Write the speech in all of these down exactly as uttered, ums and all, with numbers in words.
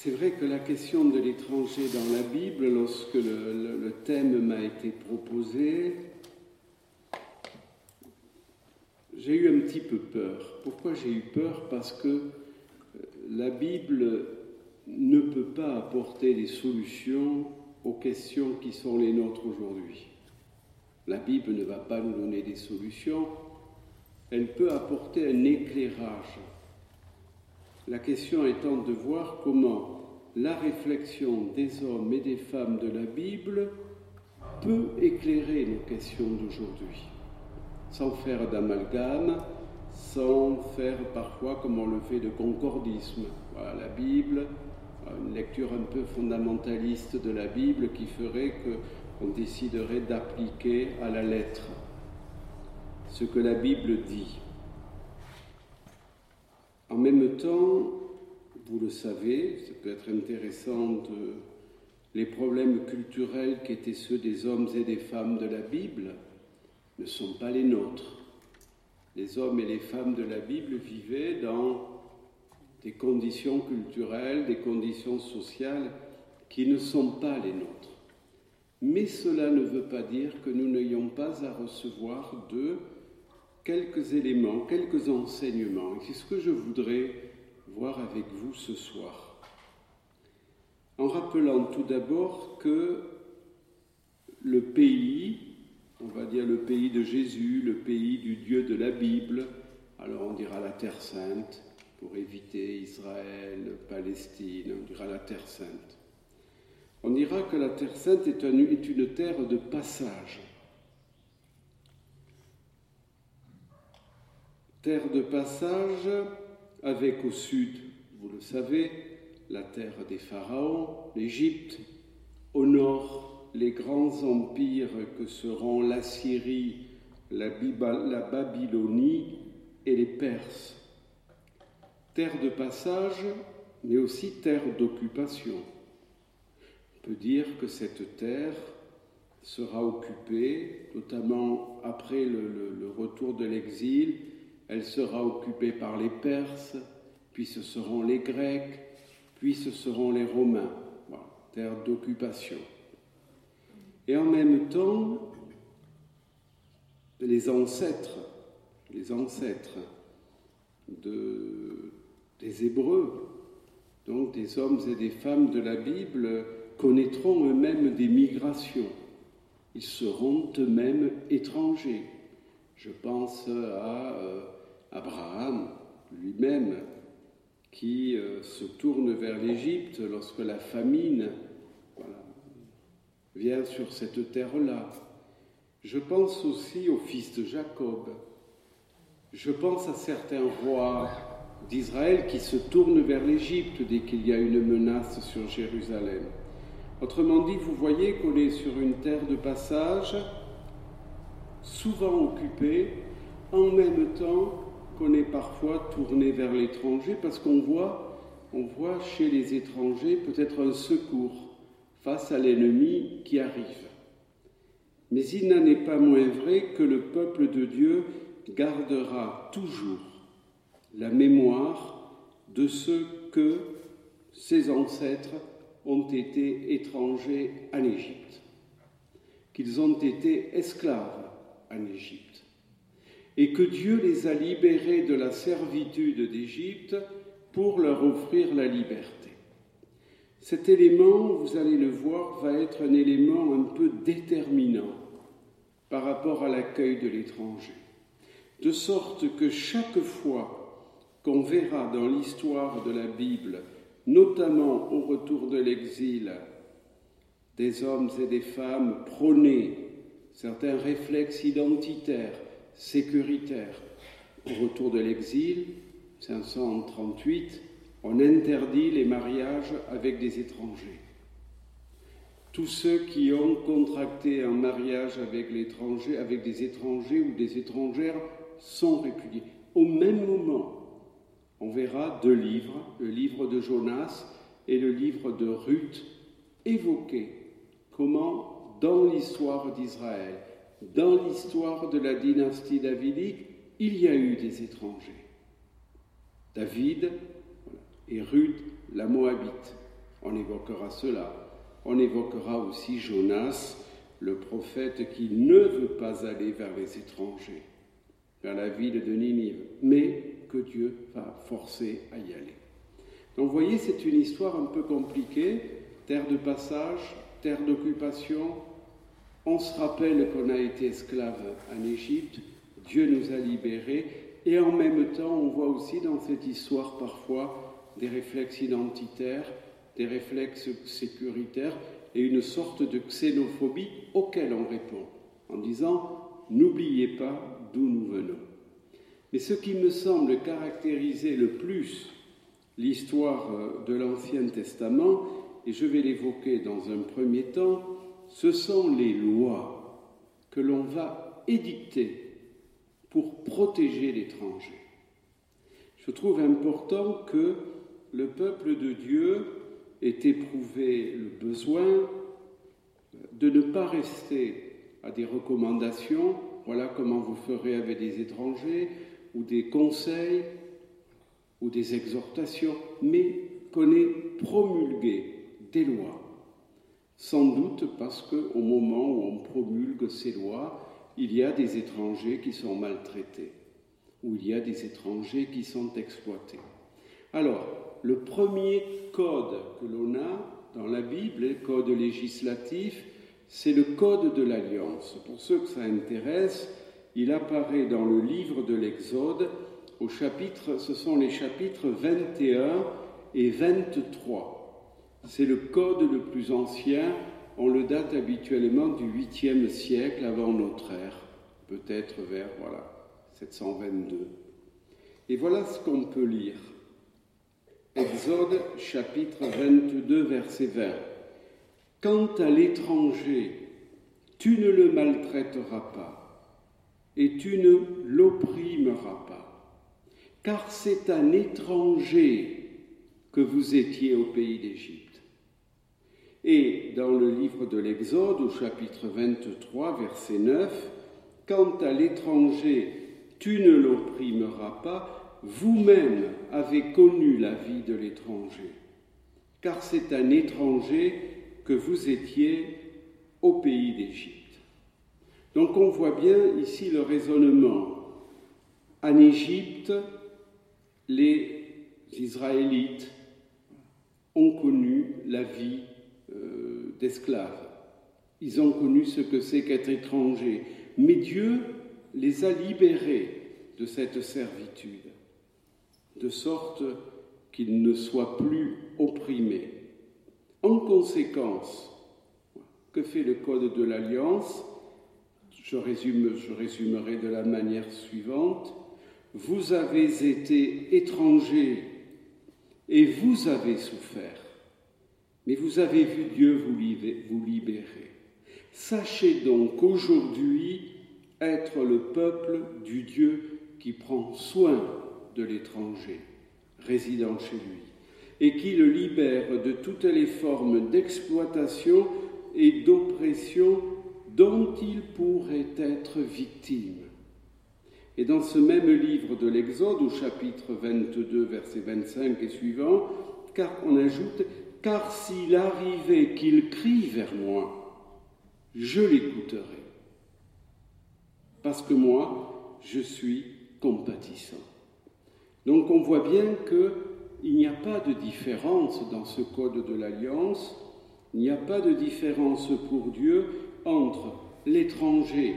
C'est vrai que la question de l'étranger dans la Bible, lorsque le, le, le thème m'a été proposé, j'ai eu un petit peu peur. Pourquoi j'ai eu peur ? Parce que la Bible ne peut pas apporter des solutions aux questions qui sont les nôtres aujourd'hui. La Bible ne va pas nous donner des solutions, elle peut apporter un éclairage. La question étant de voir comment la réflexion des hommes et des femmes de la Bible peut éclairer nos questions d'aujourd'hui, sans faire d'amalgame, sans faire parfois comme on le fait de concordisme. Voilà, la Bible, une lecture un peu fondamentaliste de la Bible qui ferait qu'on déciderait d'appliquer à la lettre ce que la Bible dit. En même temps, vous le savez, ça peut être intéressant, de, les problèmes culturels qui étaient ceux des hommes et des femmes de la Bible ne sont pas les nôtres. Les hommes et les femmes de la Bible vivaient dans des conditions culturelles, des conditions sociales qui ne sont pas les nôtres. Mais cela ne veut pas dire que nous n'ayons pas à recevoir d'eux quelques éléments, quelques enseignements. Et c'est ce que je voudrais voir avec vous ce soir. En rappelant tout d'abord que le pays, on va dire le pays de Jésus, le pays du Dieu de la Bible, alors on dira la Terre Sainte, pour éviter Israël, Palestine, on dira la Terre Sainte. On dira que la Terre Sainte est, un, est une terre de passage. Terre de passage avec au sud, vous le savez, la terre des pharaons, l'Égypte, au nord, les grands empires que seront l'Assyrie, la, Biba, la Babylonie et les Perses. Terre de passage, mais aussi terre d'occupation. On peut dire que cette terre sera occupée, notamment après le, le, le retour de l'exil. Elle sera occupée par les Perses, puis ce seront les Grecs, puis ce seront les Romains. Voilà, terre d'occupation. Et en même temps, les ancêtres, les ancêtres de, des Hébreux, donc des hommes et des femmes de la Bible, connaîtront eux-mêmes des migrations. Ils seront eux-mêmes étrangers. Je pense à euh, Abraham lui-même, qui euh, se tourne vers l'Égypte lorsque la famine voilà, vient sur cette terre-là. Je pense aussi au fils de Jacob. Je pense à certains rois d'Israël qui se tournent vers l'Égypte dès qu'il y a une menace sur Jérusalem. Autrement dit, vous voyez qu'on est sur une terre de passage, souvent occupée, en même temps qu'on est parfois tourné vers l'étranger, parce qu'on voit, on voit chez les étrangers peut-être un secours face à l'ennemi qui arrive. Mais il n'en est pas moins vrai que le peuple de Dieu gardera toujours la mémoire de ce que ses ancêtres ont été étrangers en Égypte, qu'ils ont été esclaves en Égypte, et que Dieu les a libérés de la servitude d'Égypte pour leur offrir la liberté. Cet élément, vous allez le voir, va être un élément un peu déterminant par rapport à l'accueil de l'étranger, de sorte que chaque fois qu'on verra dans l'histoire de la Bible, notamment au retour de l'exil, des hommes et des femmes prôner certains réflexes identitaires, sécuritaires. Au retour de l'exil, cinq cent trente-huit, on interdit les mariages avec des étrangers. Tous ceux qui ont contracté un mariage avec l'étranger, avec des étrangers ou des étrangères sont répudiés. Au même moment, on verra deux livres, le livre de Jonas et le livre de Ruth, évoquer comment, dans l'histoire d'Israël, dans l'histoire de la dynastie davidique, il y a eu des étrangers. David et Ruth, la Moabite. On évoquera cela. On évoquera aussi Jonas, le prophète qui ne veut pas aller vers les étrangers, vers la ville de Ninive, mais que Dieu va forcer à y aller. Donc vous voyez, c'est une histoire un peu compliquée, terre de passage, terre d'occupation. On se rappelle qu'on a été esclave en Égypte, Dieu nous a libérés, et en même temps, on voit aussi dans cette histoire parfois des réflexes identitaires, des réflexes sécuritaires et une sorte de xénophobie auquel on répond en disant « n'oubliez pas d'où nous venons ». Mais ce qui me semble caractériser le plus l'histoire de l'Ancien Testament, et je vais l'évoquer dans un premier temps, ce sont les lois que l'on va édicter pour protéger l'étranger. Je trouve important que le peuple de Dieu ait éprouvé le besoin de ne pas rester à des recommandations, voilà comment vous ferez avec des étrangers, ou des conseils, ou des exhortations, mais qu'on ait promulgué des lois. Sans doute parce qu'au moment où on promulgue ces lois, il y a des étrangers qui sont maltraités, ou il y a des étrangers qui sont exploités. Alors, le premier code que l'on a dans la Bible, le code législatif, c'est le code de l'Alliance. Pour ceux que ça intéresse, il apparaît dans le livre de l'Exode, au chapitre, ce sont les chapitres vingt et un et vingt-trois. C'est le code le plus ancien, on le date habituellement du huitième siècle avant notre ère, peut-être vers, voilà, sept cent vingt-deux. Et voilà ce qu'on peut lire. Exode, chapitre vingt-deux, verset vingt. « Quant à l'étranger, tu ne le maltraiteras pas, et tu ne l'opprimeras pas, car c'est un étranger que vous étiez au pays d'Égypte. » Et dans le livre de l'Exode, au chapitre vingt-trois, verset neuf, « Quant à l'étranger, tu ne l'opprimeras pas, vous-même avez connu la vie de l'étranger, car c'est un étranger que vous étiez au pays d'Égypte. » Donc on voit bien ici le raisonnement. En Égypte, les Israélites ont connu la vie euh, d'esclaves. Ils ont connu ce que c'est qu'être étranger. Mais Dieu les a libérés de cette servitude, de sorte qu'ils ne soient plus opprimés. En conséquence, que fait le Code de l'Alliance ? Je résume, je résumerai de la manière suivante. Vous avez été étrangers et vous avez souffert, mais vous avez vu Dieu vous libérer. Sachez donc qu'aujourd'hui, être le peuple du Dieu qui prend soin de l'étranger résidant chez lui et qui le libère de toutes les formes d'exploitation et d'oppression dont il pourrait être victime. Et dans ce même livre de l'Exode, au chapitre vingt-deux, verset vingt-cinq et suivant, car on ajoute « Car s'il arrivait qu'il crie vers moi, je l'écouterai, parce que moi, je suis compatissant. » Donc on voit bien qu'il n'y a pas de différence dans ce code de l'Alliance, il n'y a pas de différence pour Dieu entre l'étranger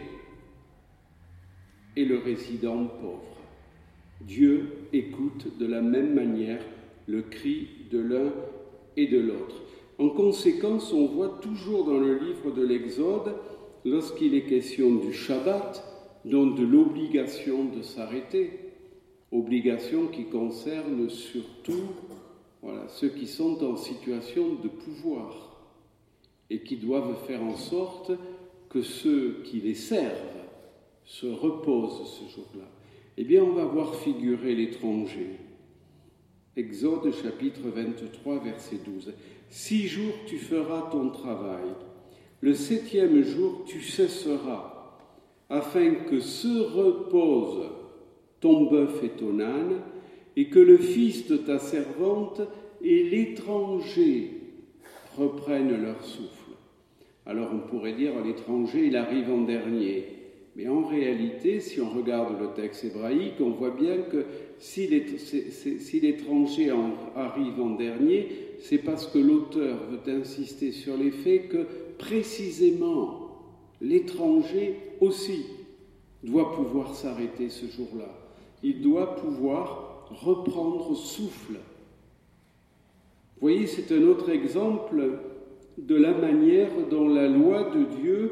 et le résident pauvre. Dieu écoute de la même manière le cri de l'un et de l'autre. En conséquence, on voit toujours dans le livre de l'Exode, lorsqu'il est question du Shabbat, donc de l'obligation de s'arrêter, obligation qui concerne surtout voilà, ceux qui sont en situation de pouvoir et qui doivent faire en sorte que ceux qui les servent se reposent ce jour-là. Eh bien, on va voir figurer l'étranger. Exode chapitre vingt-trois, verset douze. « Six jours tu feras ton travail, le septième jour tu cesseras, afin que se repose ton bœuf et ton âne, et que le fils de ta servante et l'étranger reprennent leur souffle. Alors on pourrait dire l'étranger, il arrive en dernier. Mais en réalité, si on regarde le texte hébraïque, on voit bien que si l'étranger arrive en dernier, c'est parce que l'auteur veut insister sur les faits que précisément l'étranger aussi doit pouvoir s'arrêter ce jour-là. Il doit pouvoir reprendre souffle. Vous voyez, c'est un autre exemple de la manière dont la loi de Dieu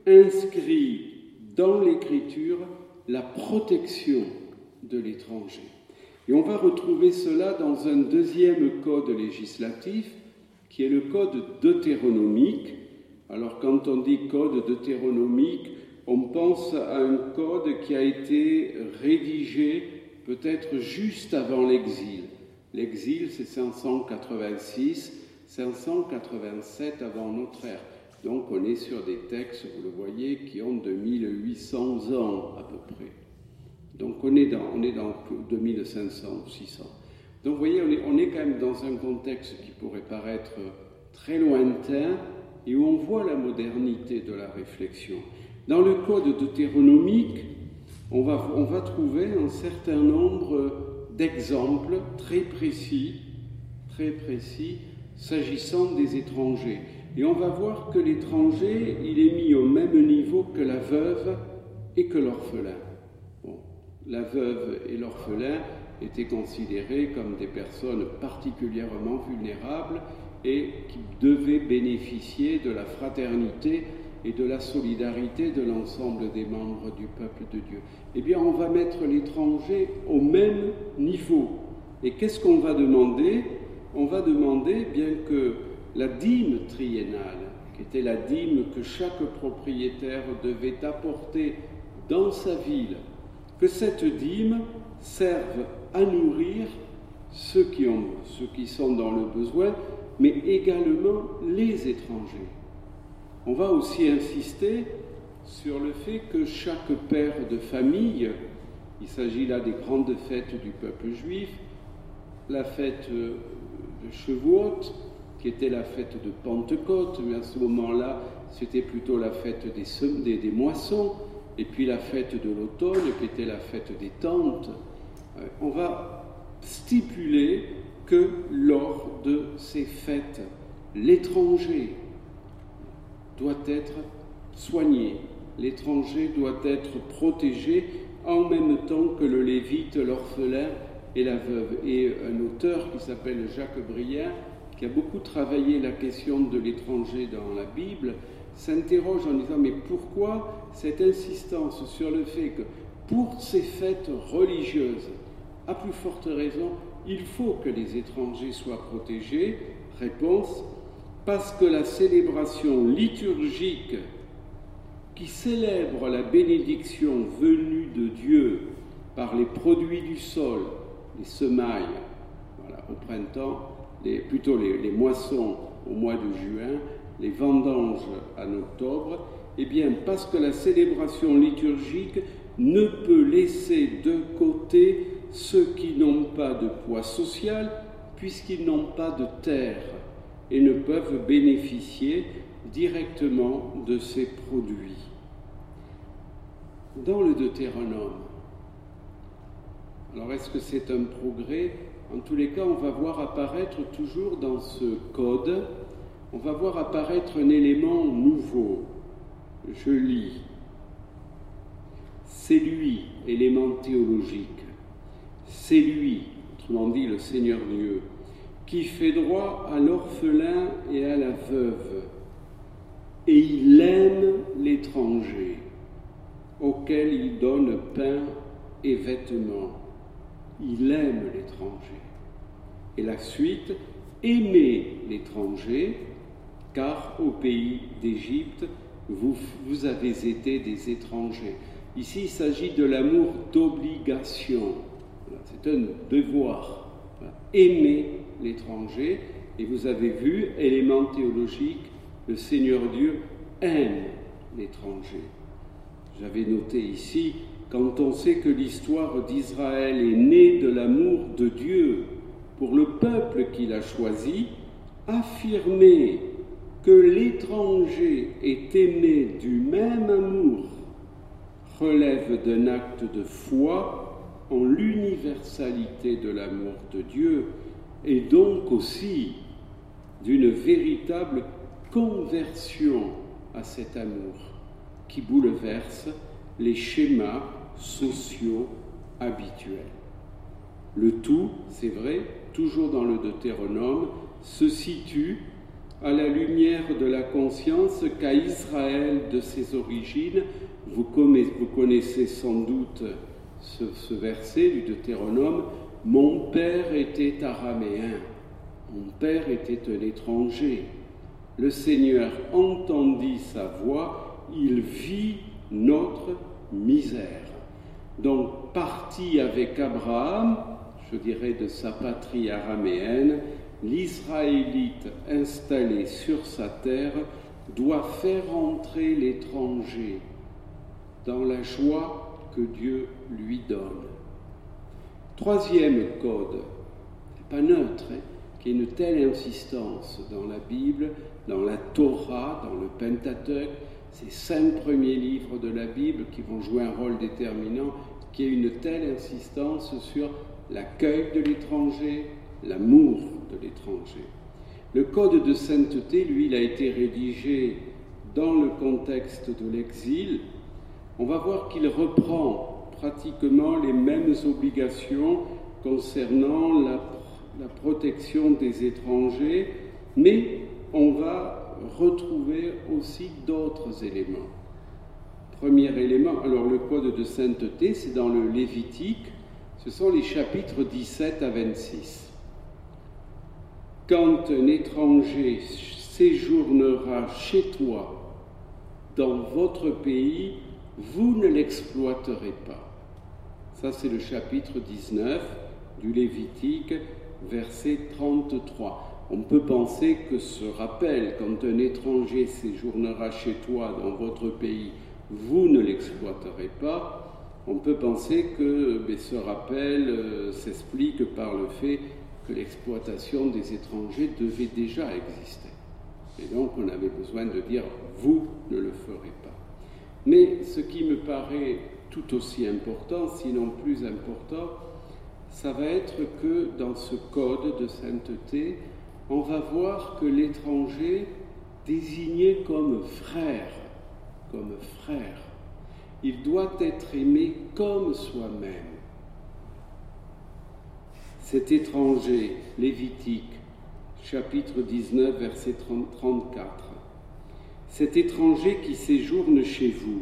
inscrit dans l'Écriture la protection de l'étranger. Et on va retrouver cela dans un deuxième code législatif, qui est le code deutéronomique. Alors quand on dit code deutéronomique, on pense à un code qui a été rédigé peut-être juste avant l'exil. L'exil, c'est cinq cent quatre-vingt-six, cinq cent quatre-vingt-sept avant notre ère. Donc on est sur des textes, vous le voyez, qui ont deux mille huit cents ans à peu près. Donc on est dans, on est dans deux mille cinq cents ou six cents. Donc vous voyez, on est, on est quand même dans un contexte qui pourrait paraître très lointain et où on voit la modernité de la réflexion. Dans le code deutéronomique, on va, on va trouver un certain nombre d'exemples très précis, très précis, s'agissant des étrangers. Et on va voir que l'étranger, il est mis au même niveau que la veuve et que l'orphelin. Bon, la veuve et l'orphelin étaient considérés comme des personnes particulièrement vulnérables et qui devaient bénéficier de la fraternité et de la solidarité de l'ensemble des membres du peuple de Dieu. Eh bien, on va mettre l'étranger au même niveau. Et qu'est-ce qu'on va demander ? On va demander, bien que la dîme triennale, qui était la dîme que chaque propriétaire devait apporter dans sa ville, que cette dîme serve à nourrir ceux qui, ont, ceux qui sont dans le besoin, mais également les étrangers. On va aussi insister sur le fait que chaque père de famille, il s'agit là des grandes fêtes du peuple juif, la fête de Shavuot, qui était la fête de Pentecôte, mais à ce moment-là, c'était plutôt la fête des, des, des moissons, et puis la fête de l'automne, qui était la fête des tentes. On va stipuler que lors de ces fêtes, l'étranger doit être soigné, l'étranger doit être protégé en même temps que le lévite, l'orphelin et la veuve. Et un auteur qui s'appelle Jacques Brière, qui a beaucoup travaillé la question de l'étranger dans la Bible, s'interroge en disant « Mais pourquoi cette insistance sur le fait que pour ces fêtes religieuses, à plus forte raison, il faut que les étrangers soient protégés ?» Réponse « Parce que la célébration liturgique qui célèbre la bénédiction venue de Dieu par les produits du sol, les semailles, voilà, au printemps, les, plutôt les, les moissons au mois de juin, les vendanges en octobre, eh bien, parce que la célébration liturgique ne peut laisser de côté ceux qui n'ont pas de poids social, puisqu'ils n'ont pas de terre et ne peuvent bénéficier directement de ces produits. Dans le Deutéronome, alors est-ce que c'est un progrès ? En tous les cas, on va voir apparaître toujours dans ce code, on va voir apparaître un élément nouveau. Je lis. C'est lui, élément théologique. C'est lui, autrement dit le Seigneur Dieu, qui fait droit à l'orphelin et à la veuve. Et il aime l'étranger, auquel il donne pain et vêtements. Il aime l'étranger. Et la suite, aimez l'étranger, car au pays d'Égypte, vous, vous avez été des étrangers. Ici, il s'agit de l'amour d'obligation. C'est un devoir. Aimer l'étranger. Et vous avez vu, élément théologique, le Seigneur Dieu aime l'étranger. J'avais noté ici, quand on sait que l'histoire d'Israël est née de l'amour de Dieu pour le peuple qu'il a choisi, affirmer que l'étranger est aimé du même amour relève d'un acte de foi en l'universalité de l'amour de Dieu et donc aussi d'une véritable conversion à cet amour qui bouleverse les schémas sociaux habituels. Le tout, c'est vrai, toujours dans le Deutéronome, se situe à la lumière de la conscience qu'à Israël de ses origines, vous connaissez sans doute ce, ce verset du Deutéronome, « Mon père était araméen, mon père était un étranger. Le Seigneur entendit sa voix, il vit notre misère. » Donc, parti avec Abraham, je dirais de sa patrie araméenne, l'Israélite installé sur sa terre doit faire entrer l'étranger dans la joie que Dieu lui donne. Troisième code, pas neutre, hein, qui est une telle insistance dans la Bible, dans la Torah, dans le Pentateuque, ces cinq premiers livres de la Bible qui vont jouer un rôle déterminant, qui est une telle insistance sur l'accueil de l'étranger, l'amour de l'étranger. Le code de sainteté, lui, il a été rédigé dans le contexte de l'exil. On va voir qu'il reprend pratiquement les mêmes obligations concernant la, la protection des étrangers, mais on va retrouver aussi d'autres éléments. Premier élément, alors le code de sainteté, c'est dans le Lévitique, ce sont les chapitres dix-sept à vingt-six. Quand un étranger séjournera chez toi, dans votre pays, vous ne l'exploiterez pas. Ça, c'est le chapitre dix-neuf du Lévitique, verset trente-trois. On peut penser que ce rappel, quand un étranger séjournera chez toi, dans votre pays, vous ne l'exploiterez pas, on peut penser que mais ce rappel euh, s'explique par le fait que l'exploitation des étrangers devait déjà exister. Et donc on avait besoin de dire « vous ne le ferez pas ». Mais ce qui me paraît tout aussi important, sinon plus important, ça va être que dans ce code de sainteté, on va voir que l'étranger désigné comme frère, comme frère, il doit être aimé comme soi-même. Cet étranger, Lévitique, chapitre dix-neuf, verset trente-quatre. Cet étranger qui séjourne chez vous,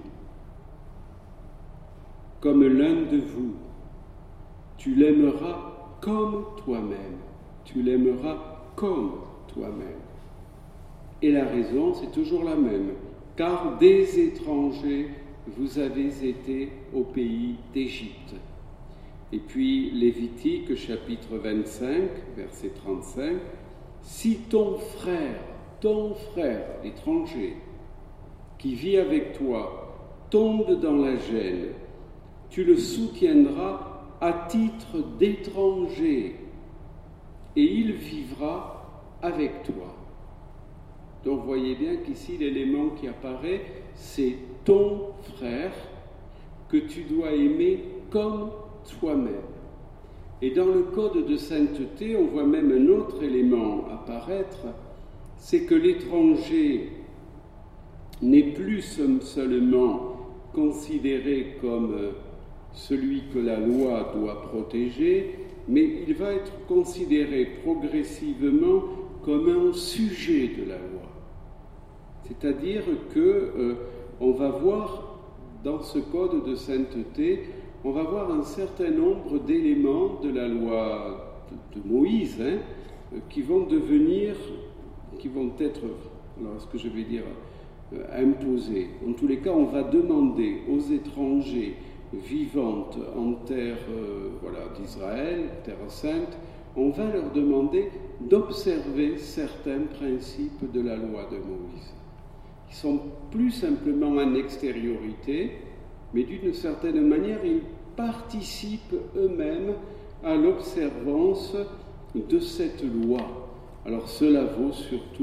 comme l'un de vous, tu l'aimeras comme toi-même. Tu l'aimeras comme toi-même. Et la raison, c'est toujours la même. Car des étrangers, vous avez été au pays d'Égypte. Et puis Lévitique, chapitre vingt-cinq, verset trente-cinq. Si ton frère, ton frère, l'étranger, qui vit avec toi, tombe dans la gêne, tu le soutiendras à titre d'étranger, et il vivra avec toi. Donc voyez bien qu'ici l'élément qui apparaît, c'est ton frère que tu dois aimer comme toi-même. Et dans le code de sainteté, on voit même un autre élément apparaître, c'est que l'étranger n'est plus seulement considéré comme celui que la loi doit protéger, mais il va être considéré progressivement comme un sujet de la loi. C'est-à-dire que euh, on va voir dans ce code de sainteté, on va voir un certain nombre d'éléments de la loi de, de Moïse hein, qui vont devenir, qui vont être, alors est-ce que je vais dire, euh, imposés. En tous les cas, on va demander aux étrangers vivant en terre euh, voilà, d'Israël, terre sainte, on va leur demander d'observer certains principes de la loi de Moïse, qui sont plus simplement en extériorité, mais d'une certaine manière, ils participent eux-mêmes à l'observance de cette loi. Alors cela vaut surtout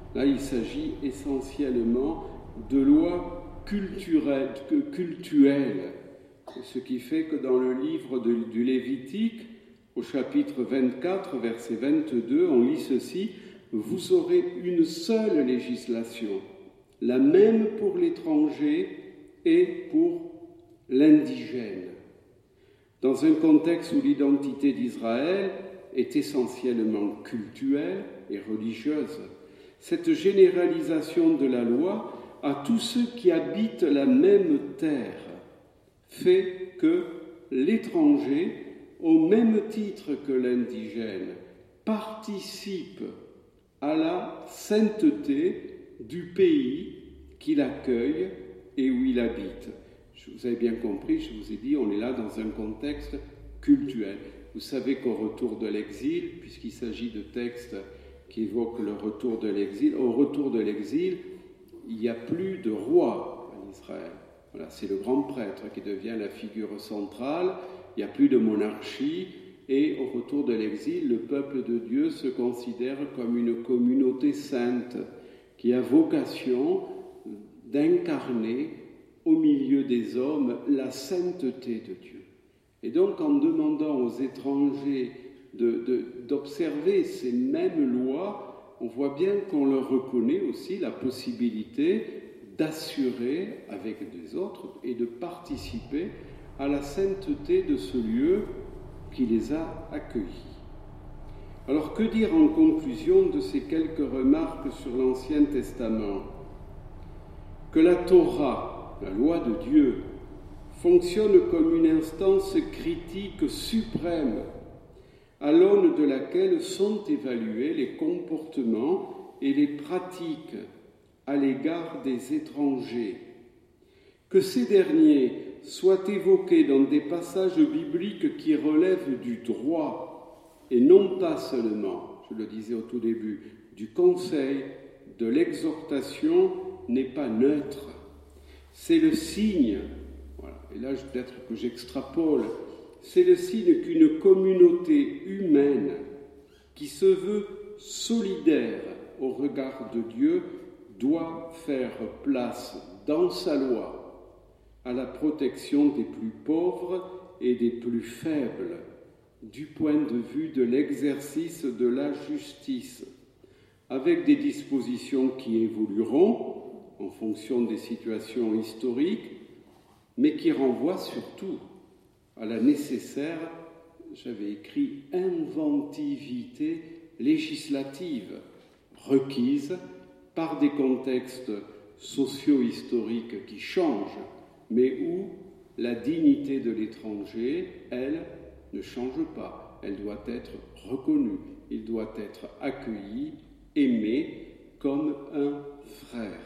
Là, il s'agit essentiellement de lois culturelles, cultuelles, ce qui fait que dans le livre de, du Lévitique, au chapitre vingt-quatre, verset vingt-deux, on lit ceci: « Vous aurez une seule législation, la même pour l'étranger et pour l'indigène. » Dans un contexte où l'identité d'Israël est essentiellement cultuelle et religieuse, cette généralisation de la loi à tous ceux qui habitent la même terre fait que l'étranger, au même titre que l'indigène, participe à la sainteté du pays qu'il accueille et où il habite. Vous avez bien compris, je vous ai dit, on est là dans un contexte cultuel. Vous savez qu'au retour de l'exil, puisqu'il s'agit de textes qui évoquent le retour de l'exil, au retour de l'exil, il n'y a plus de roi en Israël. Voilà, c'est le grand prêtre qui devient la figure centrale, il n'y a plus de monarchie, et au retour de l'exil, le peuple de Dieu se considère comme une communauté sainte qui a vocation d'incarner au milieu des hommes la sainteté de Dieu. Et donc, en demandant aux étrangers de, de, d'observer ces mêmes lois, on voit bien qu'on leur reconnaît aussi la possibilité d'assurer avec des autres et de participer à la sainteté de ce lieu qui les a accueillis. Alors, que dire en conclusion de ces quelques remarques sur l'Ancien Testament ? Que la Torah, la loi de Dieu, fonctionne comme une instance critique suprême à l'aune de laquelle sont évalués les comportements et les pratiques à l'égard des étrangers. Que ces derniers soient évoqués dans des passages bibliques qui relèvent du droit et non pas seulement, je le disais au tout début, du conseil, de l'exhortation, n'est pas neutre. C'est le signe, voilà, et là peut-être que j'extrapole, c'est le signe qu'une communauté humaine qui se veut solidaire au regard de Dieu doit faire place dans sa loi à la protection des plus pauvres et des plus faibles, du point de vue de l'exercice de la justice, avec des dispositions qui évolueront en fonction des situations historiques, mais qui renvoient surtout à la nécessaire, j'avais écrit, inventivité législative requise par des contextes socio-historiques qui changent, mais où la dignité de l'étranger, elle, ne change pas. Elle doit être reconnue, il doit être accueilli, aimé comme un frère.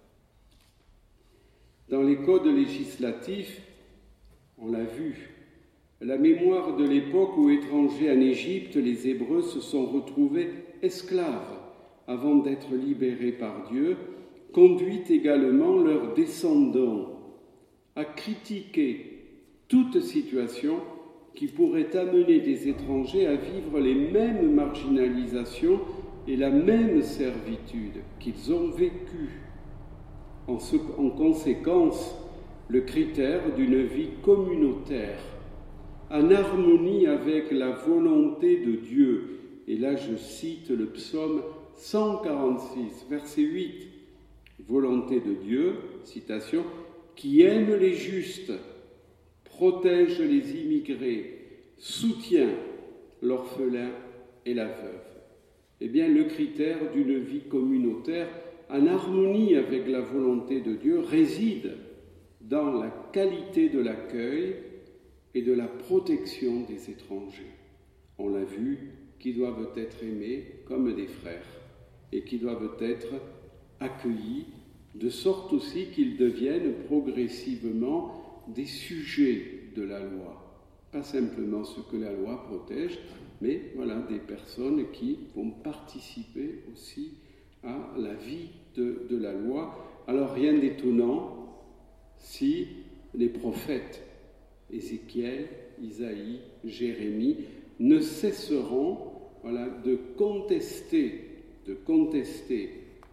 Dans les codes législatifs, on l'a vu, la mémoire de l'époque où, étrangers en Égypte, les Hébreux se sont retrouvés esclaves avant d'être libérés par Dieu, conduit également leurs descendants à critiquer toute situation qui pourrait amener des étrangers à vivre les mêmes marginalisations et la même servitude qu'ils ont vécues. En, ce, en conséquence, le critère d'une vie communautaire, en harmonie avec la volonté de Dieu, et là je cite le psaume cent quarante-six, verset huit, volonté de Dieu, citation, qui aime les justes, protège les immigrés, soutient l'orphelin et la veuve. Eh bien, le critère d'une vie communautaire en harmonie avec la volonté de Dieu réside dans la qualité de l'accueil et de la protection des étrangers. On l'a vu, qui doivent être aimés comme des frères et qui doivent être accueillis, de sorte aussi qu'ils deviennent progressivement des sujets de la loi. Pas simplement ce que la loi protège, mais voilà, des personnes qui vont participer aussi à la vie de, de la loi. Alors rien d'étonnant si les prophètes, Ézéchiel, Isaïe, Jérémie, ne cesseront voilà, de contester, de contester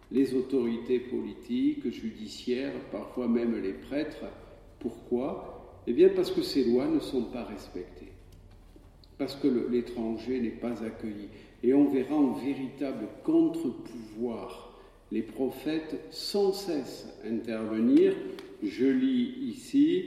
les autorités politiques, judiciaires, parfois même les prêtres. Pourquoi ? Eh bien parce que ces lois ne sont pas respectées, parce que le, l'étranger n'est pas accueilli. Et on verra en véritable contre-pouvoir les prophètes sans cesse intervenir. Je lis ici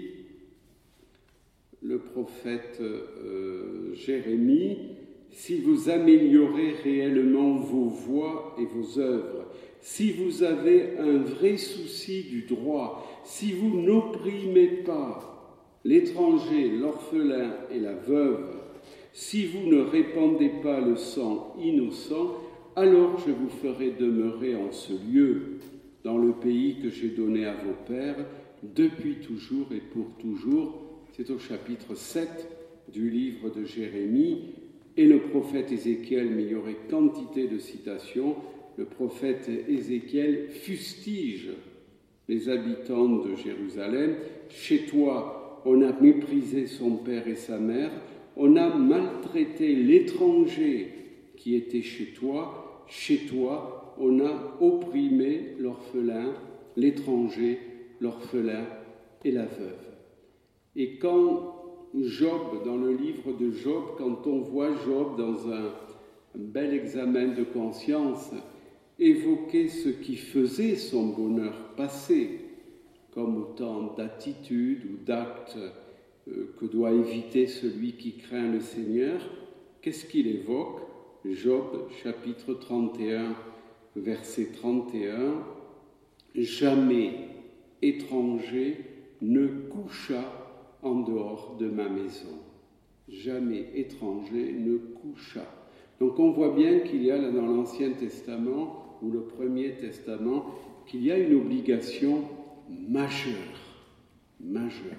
le prophète euh, Jérémie, « Si vous améliorez réellement vos voies et vos œuvres, si vous avez un vrai souci du droit, si vous n'opprimez pas l'étranger, l'orphelin et la veuve, si vous ne répandez pas le sang innocent, alors je vous ferai demeurer en ce lieu, dans le pays que j'ai donné à vos pères, depuis toujours et pour toujours. » C'est au chapitre sept du livre de Jérémie. Et le prophète Ézéchiel, mais il y aurait quantité de citations, le prophète Ézéchiel fustige les habitants de Jérusalem. « Chez toi, on a méprisé son père et sa mère, on a maltraité l'étranger qui était chez toi, chez toi, on a opprimé l'orphelin, l'étranger, l'orphelin et la veuve. » Et quand Job, dans le livre de Job, quand on voit Job dans un, un bel examen de conscience, évoquer ce qui faisait son bonheur passé, comme autant d'attitudes ou d'actes euh, que doit éviter celui qui craint le Seigneur, qu'est-ce qu'il évoque ? Job, chapitre trente et un, verset trente et un, « Jamais étranger ne coucha en dehors de ma maison. » Jamais étranger ne coucha. Donc on voit bien qu'il y a là dans l'Ancien Testament, ou le Premier Testament, qu'il y a une obligation majeure, majeure,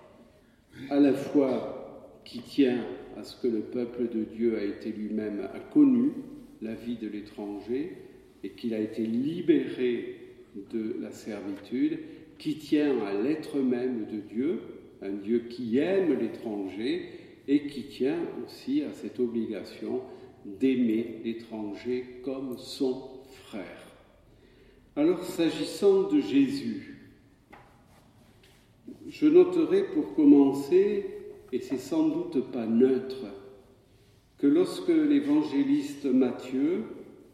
à la fois qui tient à ce que le peuple de Dieu a été lui-même, a connu la vie de l'étranger, et qu'il a été libéré de la servitude, qui tient à l'être même de Dieu, un Dieu qui aime l'étranger et qui tient aussi à cette obligation d'aimer l'étranger comme son frère. Alors, s'agissant de Jésus, je noterai pour commencer, et c'est sans doute pas neutre, que lorsque l'évangéliste Matthieu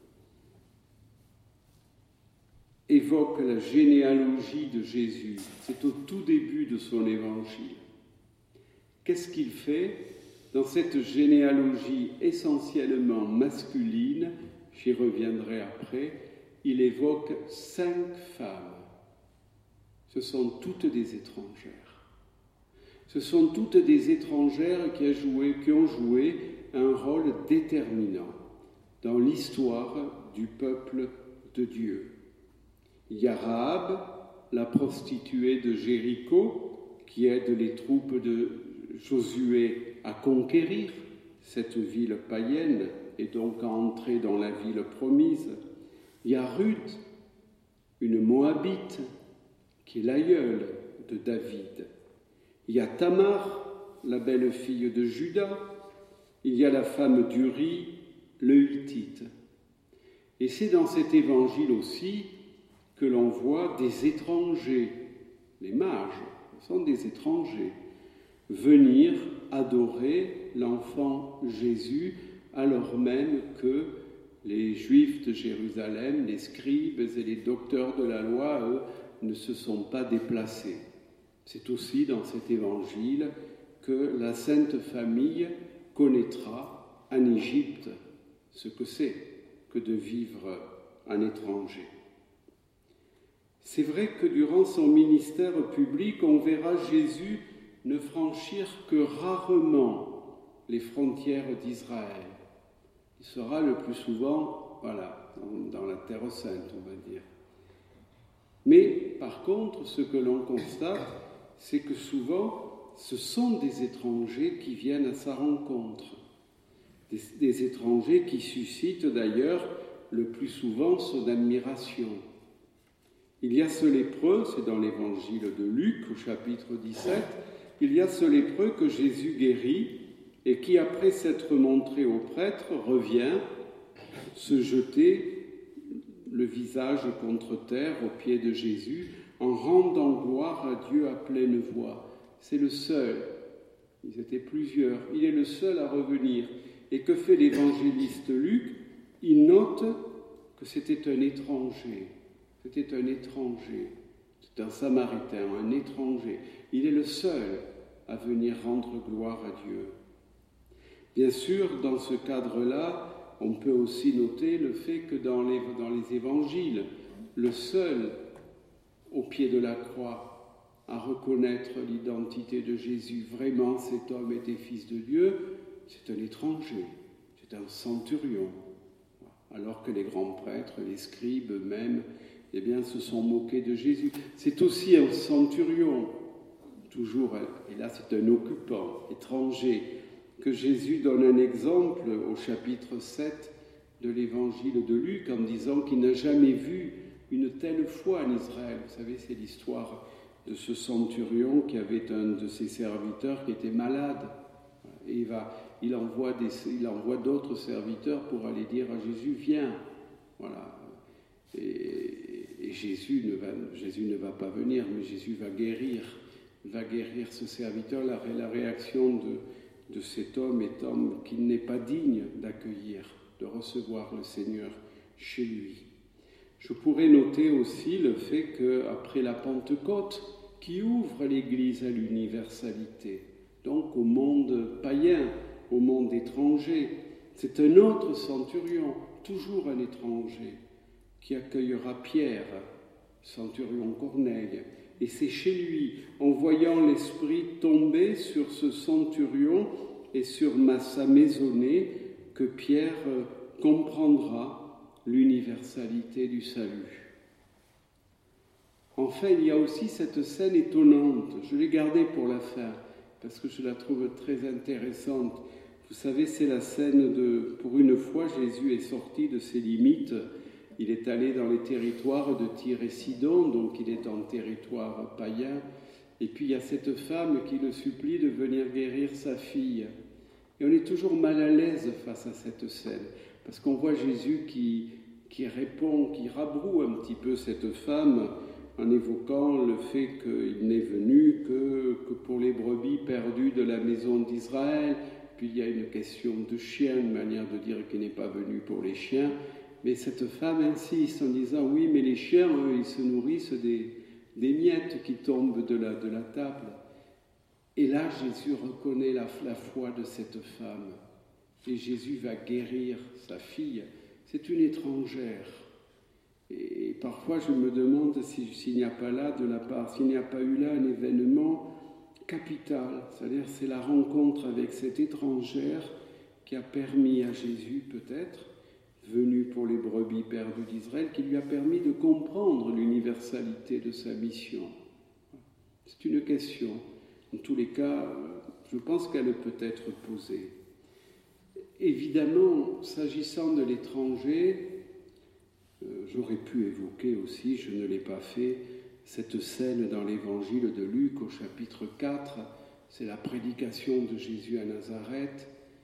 évoque la généalogie de Jésus, c'est au tout début de son évangile. Qu'est-ce qu'il fait dans cette généalogie essentiellement masculine? J'y reviendrai après. Il évoque cinq femmes. Ce sont toutes des étrangères. Ce sont toutes des étrangères qui, a joué, qui ont joué un rôle déterminant dans l'histoire du peuple de Dieu. Il y a Rahab, la prostituée de Jéricho, qui aide les troupes de Josué à conquérir cette ville païenne et donc à entrer dans la ville promise. Il y a Ruth, une Moabite, qui est l'aïeule de David. Il y a Tamar, la belle-fille de Juda. Il y a la femme d'Uri, le Hittite. Et c'est dans cet évangile aussi que l'on voit des étrangers, les mages sont des étrangers, venir adorer l'enfant Jésus alors même que les Juifs de Jérusalem, les scribes et les docteurs de la loi, eux, ne se sont pas déplacés. C'est aussi dans cet évangile que la Sainte Famille connaîtra en Égypte ce que c'est que de vivre un étranger. C'est vrai que durant son ministère public, on verra Jésus ne franchir que rarement les frontières d'Israël. Il sera le plus souvent, voilà, dans, dans la Terre Sainte, on va dire. Mais par contre, ce que l'on constate, c'est que souvent, ce sont des étrangers qui viennent à sa rencontre. Des, des étrangers qui suscitent d'ailleurs le plus souvent son admiration. Il y a ce lépreux, c'est dans l'évangile de Luc au chapitre dix-sept, il y a ce lépreux que Jésus guérit et qui, après s'être montré au prêtre, revient se jeter le visage contre terre aux pieds de Jésus en rendant gloire à Dieu à pleine voix. C'est le seul, ils étaient plusieurs, il est le seul à revenir. Et que fait l'évangéliste Luc? Il note que c'était un étranger, c'était un étranger, c'est un Samaritain, un étranger. Il est le seul à venir rendre gloire à Dieu. Bien sûr, dans ce cadre-là, on peut aussi noter le fait que dans les, dans les évangiles, le seul au pied de la croix à reconnaître l'identité de Jésus, vraiment cet homme était fils de Dieu, c'est un étranger, c'est un centurion. Alors que les grands prêtres, les scribes eux-mêmes, eh bien, se sont moqués de Jésus. C'est aussi un centurion, toujours, et là c'est un occupant, étranger, que Jésus donne un exemple au chapitre sept de l'évangile de Luc en disant qu'il n'a jamais vu une telle foi en Israël. Vous savez, c'est l'histoire de ce centurion qui avait un de ses serviteurs qui était malade. Et il, va, il, envoie des, il envoie d'autres serviteurs pour aller dire à Jésus, viens. Voilà. Et, et Jésus, ne va, Jésus ne va pas venir, mais Jésus va guérir. va guérir ce serviteur. La, la réaction de, de cet homme étant qu'il n'est pas digne d'accueillir, de recevoir le Seigneur chez lui. Je pourrais noter aussi le fait qu'après la Pentecôte, qui ouvre l'Église à l'universalité, donc au monde païen, au monde étranger, c'est un autre centurion, toujours un étranger, qui accueillera Pierre, centurion Corneille. Et c'est chez lui, en voyant l'Esprit tomber sur ce centurion et sur sa maisonnée, que Pierre comprendra l'universalité du salut. Enfin, il y a aussi cette scène étonnante, je l'ai gardée pour la fin, parce que je la trouve très intéressante. Vous savez, c'est la scène de, pour une fois, Jésus est sorti de ses limites, il est allé dans les territoires de Tyr et Sidon, donc il est en territoire païen, et puis il y a cette femme qui le supplie de venir guérir sa fille. Et on est toujours mal à l'aise face à cette scène, parce qu'on voit Jésus qui, qui répond, qui rabroue un petit peu cette femme, en évoquant le fait qu'il n'est venu que, que pour les brebis perdues de la maison d'Israël. Puis il y a une question de chien, une manière de dire qu'il n'est pas venu pour les chiens. Mais cette femme insiste en disant, oui, mais les chiens, eux, ils se nourrissent des, des miettes qui tombent de la, de la table. Et là, Jésus reconnaît la, la foi de cette femme. Et Jésus va guérir sa fille. C'est une étrangère. Et parfois, je me demande si, s'il n'y a pas là, de la part, s'il n'y a pas eu là un événement capital. C'est-à-dire, c'est la rencontre avec cette étrangère qui a permis à Jésus, peut-être, venu pour les brebis perdues d'Israël, qui lui a permis de comprendre l'universalité de sa mission. C'est une question. En tous les cas, je pense qu'elle peut être posée. Évidemment, s'agissant de l'étranger, euh, j'aurais pu évoquer aussi, je ne l'ai pas fait, cette scène dans l'évangile de Luc au chapitre quatre, c'est la prédication de Jésus à Nazareth.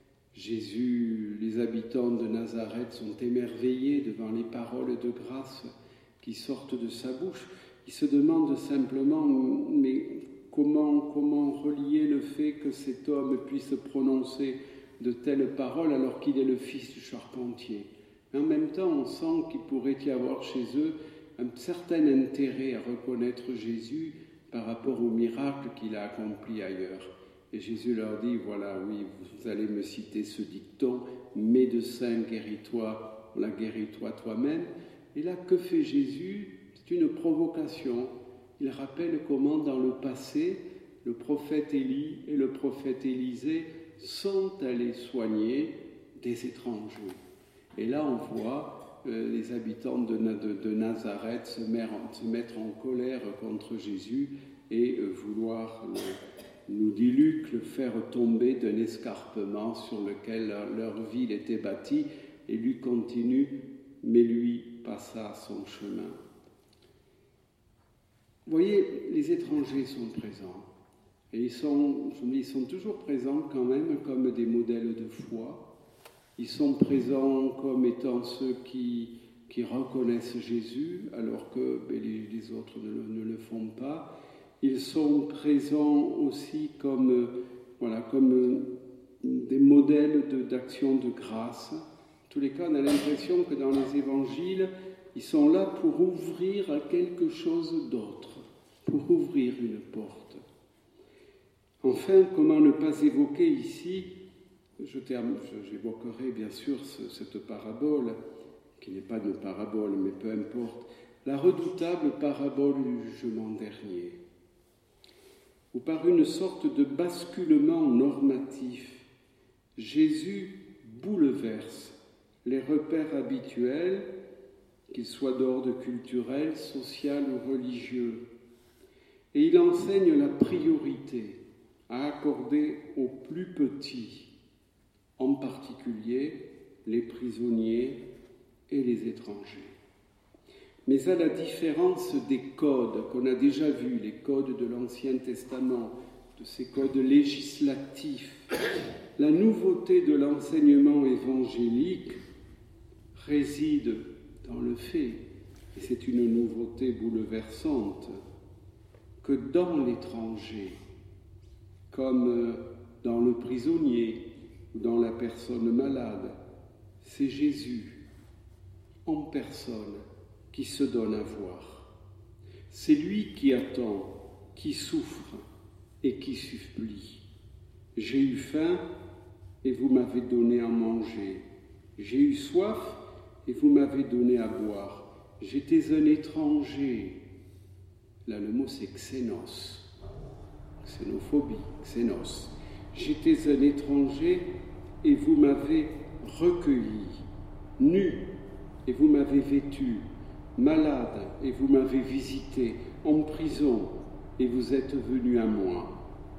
Jésus, les habitants de Nazareth sont émerveillés devant les paroles de grâce qui sortent de sa bouche. Ils se demandent simplement, mais comment, comment relier le fait que cet homme puisse prononcer de telles paroles alors qu'il est le fils du charpentier. Mais en même temps, on sent qu'il pourrait y avoir chez eux un certain intérêt à reconnaître Jésus par rapport au miracle qu'il a accompli ailleurs. Et Jésus leur dit, voilà, oui, vous allez me citer ce dicton, médecin, guéris-toi, la guéris-toi toi-même. Et là, que fait Jésus? C'est une provocation. Il rappelle comment, dans le passé, le prophète Élie et le prophète Élisée sont allés soigner des étrangers. Et là, on voit euh, les habitants de, de, de Nazareth se mettre, se mettre en colère contre Jésus et euh, vouloir, le, nous dit Luc, le faire tomber d'un escarpement sur lequel leur, leur ville était bâtie. Et lui continue, mais lui passa son chemin. Vous voyez, les étrangers sont présents. Et ils sont, ils sont toujours présents quand même comme des modèles de foi. Ils sont présents comme étant ceux qui qui reconnaissent Jésus alors que ben, les, les autres ne, ne le font pas. Ils sont présents aussi comme, voilà, comme des modèles de, d'action de grâce. En tous les cas, on a l'impression que dans les évangiles, ils sont là pour ouvrir à quelque chose d'autre, pour ouvrir une porte. Enfin, comment ne pas évoquer ici, je termine, j'évoquerai bien sûr ce, cette parabole, qui n'est pas une parabole, mais peu importe, la redoutable parabole du jugement dernier, où par une sorte de basculement normatif, Jésus bouleverse les repères habituels, qu'ils soient d'ordre culturel, social ou religieux, et il enseigne la priorité à accorder aux plus petits, en particulier les prisonniers et les étrangers. Mais à la différence des codes qu'on a déjà vus, les codes de l'Ancien Testament, de ces codes législatifs, la nouveauté de l'enseignement évangélique réside dans le fait, et c'est une nouveauté bouleversante, que dans l'étranger, comme dans le prisonnier ou dans la personne malade, c'est Jésus en personne qui se donne à voir. C'est lui qui attend, qui souffre et qui supplie. J'ai eu faim et vous m'avez donné à manger. J'ai eu soif et vous m'avez donné à boire. J'étais un étranger. Là, le mot c'est xénos. Xénophobie, xénos. J'étais un étranger et vous m'avez recueilli. Nu et vous m'avez vêtu. Malade et vous m'avez visité. En prison et vous êtes venu à moi.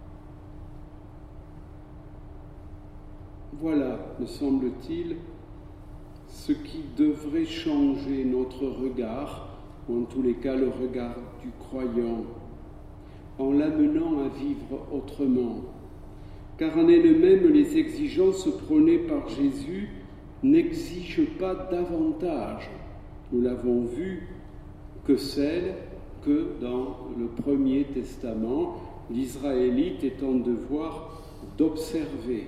Voilà, me semble-t-il, ce qui devrait changer notre regard, ou en tous les cas le regard du croyant, en l'amenant à vivre autrement. Car en elle-même, les exigences prônées par Jésus n'exigent pas davantage, nous l'avons vu, que celles que dans le Premier Testament, l'Israélite est en devoir d'observer.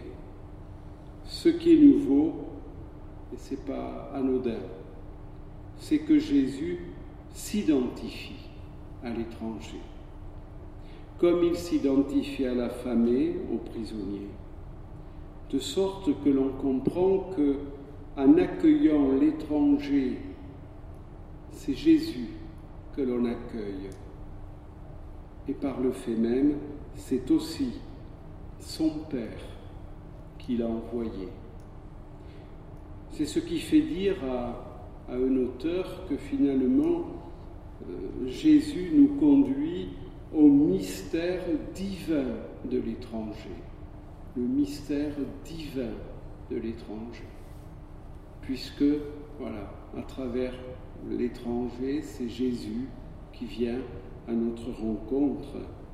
Ce qui est nouveau, et ce n'est pas anodin, c'est que Jésus s'identifie à l'étranger, comme il s'identifie à l'affamé, au prisonnier, de sorte que l'on comprend que, en accueillant l'étranger, c'est Jésus que l'on accueille. Et par le fait même, c'est aussi son Père qui l'a envoyé. C'est ce qui fait dire à, à un auteur que finalement, euh, Jésus nous conduit au mystère divin de l'étranger. Le mystère divin de l'étranger. Puisque, voilà, à travers l'étranger, c'est Jésus qui vient à notre rencontre.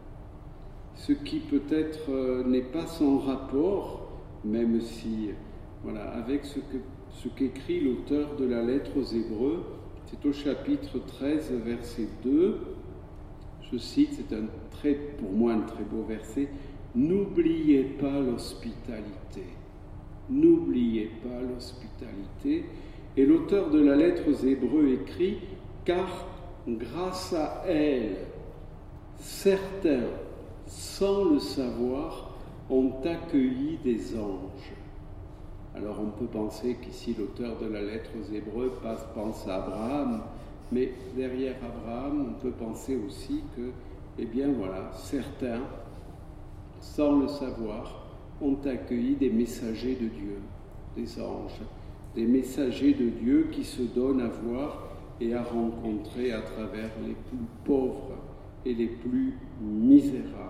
Ce qui peut-être euh, n'est pas sans rapport, même si, voilà, avec ce, que, ce qu'écrit l'auteur de la lettre aux Hébreux, c'est au chapitre treize, verset deux, je cite, c'est un très, pour moi un très beau verset, « N'oubliez pas l'hospitalité, n'oubliez pas l'hospitalité ». Et l'auteur de la lettre aux Hébreux écrit « Car grâce à elle, certains, sans le savoir, ont accueilli des anges. » Alors on peut penser qu'ici l'auteur de la lettre aux Hébreux passe, pense à Abraham, mais derrière Abraham, on peut penser aussi que, eh bien voilà, certains, sans le savoir, ont accueilli des messagers de Dieu, des anges, des messagers de Dieu qui se donnent à voir et à rencontrer à travers les plus pauvres et les plus misérables.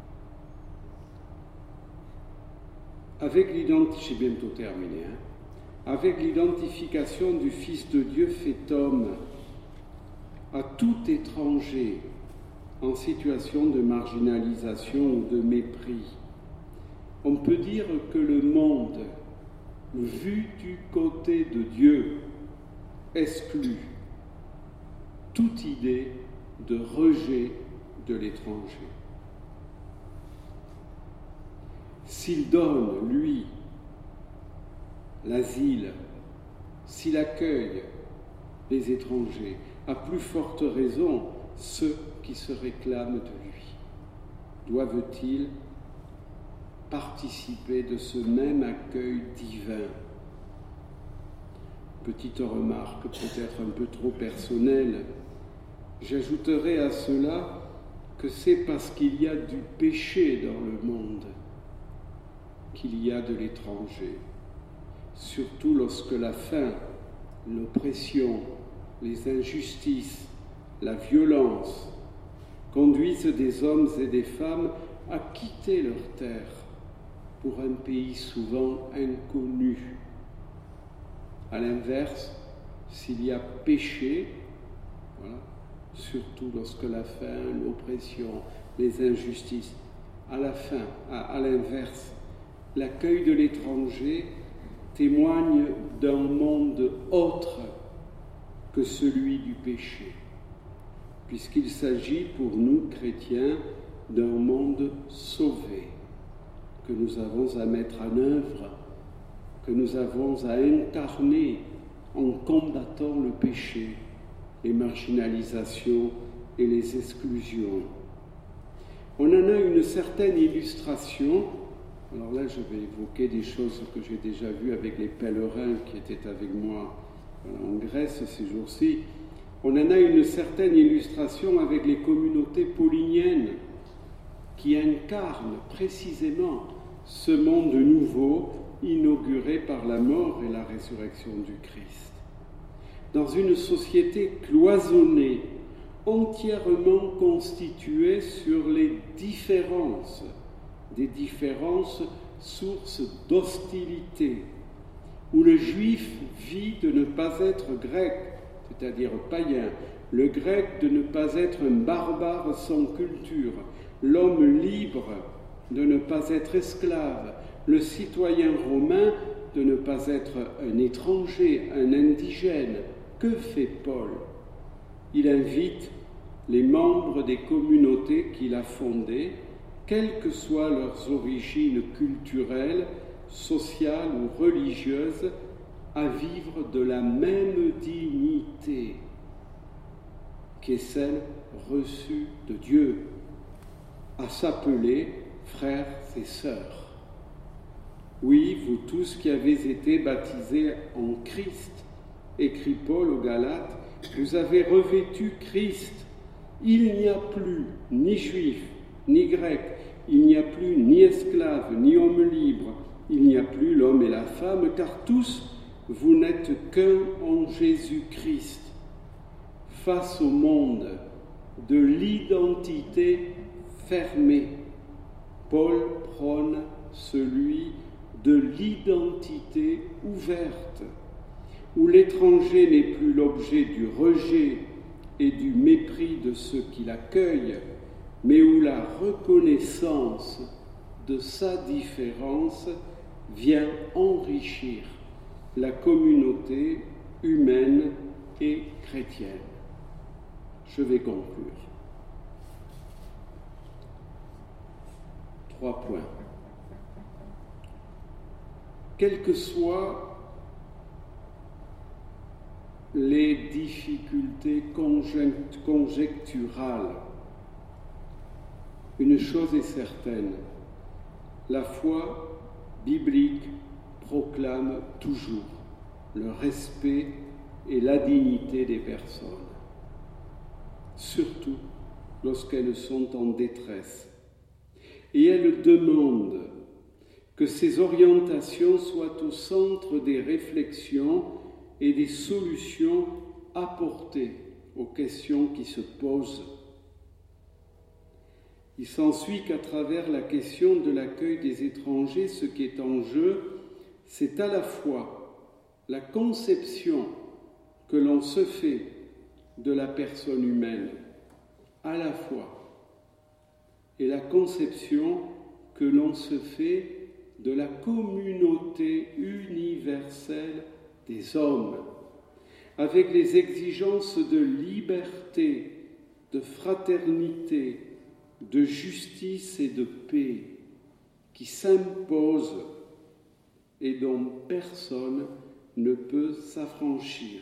Avec l'identification, j'ai bientôt terminé, hein, avec l'identification du Fils de Dieu fait homme à tout étranger en situation de marginalisation ou de mépris, on peut dire que le monde, vu du côté de Dieu, exclut toute idée de rejet de l'étranger. S'il donne, lui, l'asile, s'il accueille les étrangers, à plus forte raison, ceux qui se réclament de lui doivent-ils participer de ce même accueil divin. Petite remarque peut-être un peu trop personnelle, j'ajouterai à cela que c'est parce qu'il y a du péché dans le monde qu'il y a de l'étranger, surtout lorsque la faim, l'oppression, les injustices, la violence conduisent des hommes et des femmes à quitter leur terre pour un pays souvent inconnu. À l'inverse, s'il y a péché, voilà, surtout lorsque la faim, l'oppression, les injustices, à la fin, à, à l'inverse, l'accueil de l'étranger témoigne d'un monde autre que celui du péché, puisqu'il s'agit pour nous, chrétiens, d'un monde sauvé, que nous avons à mettre en œuvre, que nous avons à incarner en combattant le péché, les marginalisations et les exclusions. On en a une certaine illustration. Alors là, je vais évoquer des choses que j'ai déjà vues avec les pèlerins qui étaient avec moi en Grèce ces jours-ci. On en a une certaine illustration avec les communautés pauliniennes qui incarnent précisément ce monde nouveau inauguré par la mort et la résurrection du Christ. Dans une société cloisonnée, entièrement constituée sur les différences, des différences sources d'hostilité, où le juif vit de ne pas être grec, c'est-à-dire païen, le grec de ne pas être un barbare sans culture, l'homme libre de ne pas être esclave, le citoyen romain de ne pas être un étranger, un indigène. Que fait Paul? Il invite les membres des communautés qu'il a fondées, quelles que soient leurs origines culturelles, sociales ou religieuses, à vivre de la même dignité qui est celle reçue de Dieu, à s'appeler frères et sœurs. Oui, vous tous qui avez été baptisés en Christ, écrit Paul aux Galates, vous avez revêtu Christ. Il n'y a plus ni juif, ni grec, il n'y a plus ni esclave, ni homme libre, il n'y a plus l'homme et la femme, car tous, vous n'êtes qu'un en Jésus-Christ. Face au monde de l'identité fermée, Paul prône celui de l'identité ouverte, où l'étranger n'est plus l'objet du rejet et du mépris de ceux qui l'accueillent, mais où la reconnaissance de sa différence vient enrichir la communauté humaine et chrétienne. Je vais conclure. Trois points. Quelles que soient les difficultés conjecturales, une chose est certaine, la foi biblique proclame toujours le respect et la dignité des personnes, surtout lorsqu'elles sont en détresse. Et elle demande que ces orientations soient au centre des réflexions et des solutions apportées aux questions qui se posent. Il s'ensuit qu'à travers la question de l'accueil des étrangers, ce qui est en jeu, c'est à la fois la conception que l'on se fait de la personne humaine, à la fois, et la conception que l'on se fait de la communauté universelle des hommes. avec les exigences de liberté, de fraternité, de justice et de paix qui s'imposent et dont personne ne peut s'affranchir.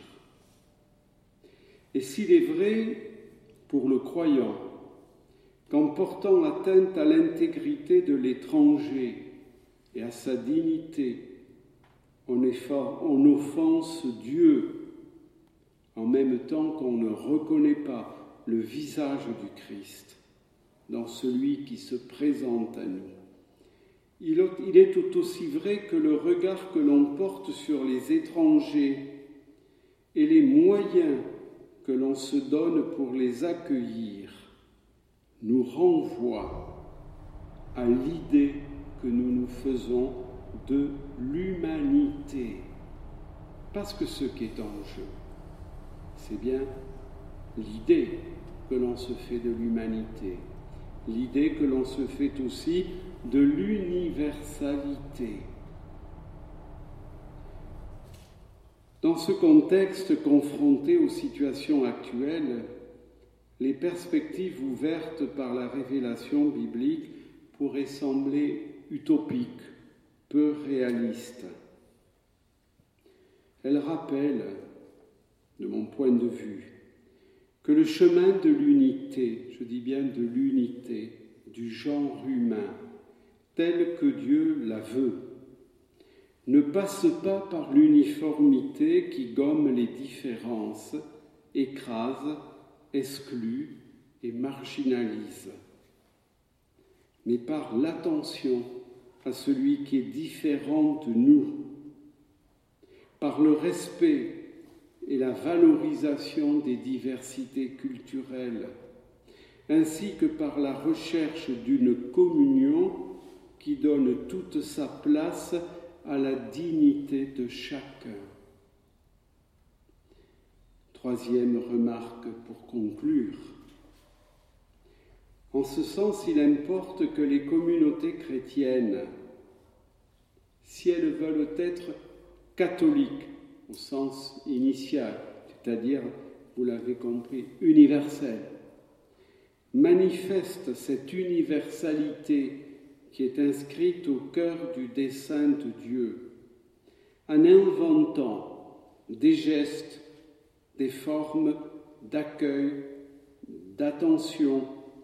Et s'il est vrai pour le croyant qu'en portant atteinte à l'intégrité de l'étranger et à sa dignité, on, effort, on offense Dieu, en même temps qu'on ne reconnaît pas le visage du Christ dans celui qui se présente à nous. Il est tout aussi vrai que le regard que l'on porte sur les étrangers et les moyens que l'on se donne pour les accueillir nous renvoie à l'idée que nous nous faisons de l'humanité. Parce que ce qui est en jeu, c'est bien l'idée que l'on se fait de l'humanité, l'idée que l'on se fait aussi de l'universalité. Dans ce contexte confronté aux situations actuelles, les perspectives ouvertes par la révélation biblique pourraient sembler utopiques, peu réalistes. Elles rappellent, de mon point de vue, que le chemin de l'unité, je dis bien de l'unité, du genre humain, tel que Dieu la veut, ne passe pas par l'uniformité qui gomme les différences, écrase, exclut et marginalise, mais par l'attention à celui qui est différent de nous, par le respect et la valorisation des diversités culturelles, ainsi que par la recherche d'une communion qui donne toute sa place à la dignité de chacun. Troisième remarque pour conclure. En ce sens, il importe que les communautés chrétiennes, si elles veulent être catholiques au sens initial, c'est-à-dire, vous l'avez compris, universelles, manifestent cette universalité qui est inscrite au cœur du dessein de Dieu, en inventant des gestes, des formes d'accueil, d'attention,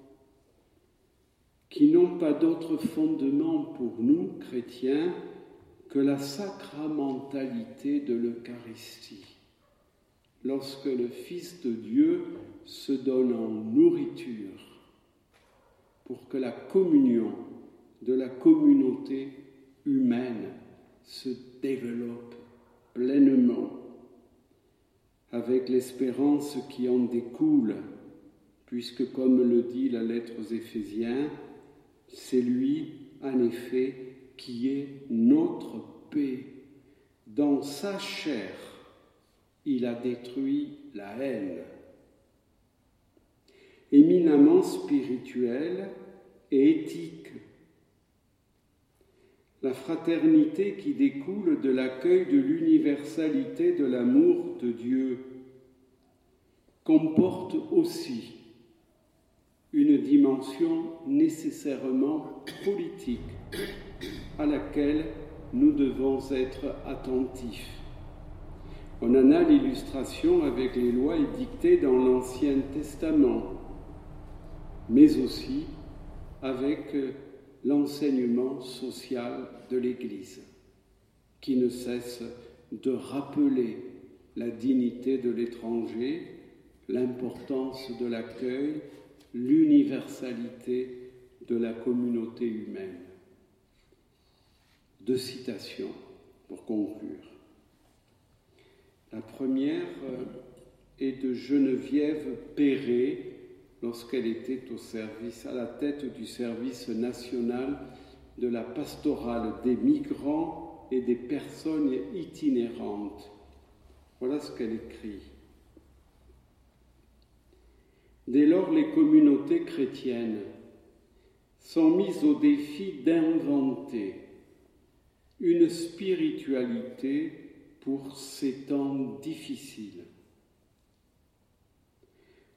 qui n'ont pas d'autre fondement pour nous, chrétiens, que la sacramentalité de l'Eucharistie, lorsque le Fils de Dieu se donne en nourriture pour que la communion de la communauté humaine se développe pleinement, avec l'espérance qui en découle, puisque, comme le dit la lettre aux Éphésiens, c'est lui, en effet, qui est notre paix. Dans sa chair, il a détruit la haine. Éminemment spirituelle et éthique, la fraternité qui découle de l'accueil de l'universalité de l'amour de Dieu comporte aussi une dimension nécessairement politique à laquelle nous devons être attentifs. On en a l'illustration avec les lois édictées dans l'Ancien Testament, mais aussi avec l'enseignement social de l'Église, qui ne cesse de rappeler la dignité de l'étranger, l'importance de l'accueil, l'universalité de la communauté humaine. Deux citations pour conclure. La première est de Geneviève Perret, lorsqu'elle était au service, à la tête du service national de la pastorale des migrants et des personnes itinérantes. Voilà ce qu'elle écrit. Dès lors, les communautés chrétiennes sont mises au défi d'inventer une spiritualité pour ces temps difficiles.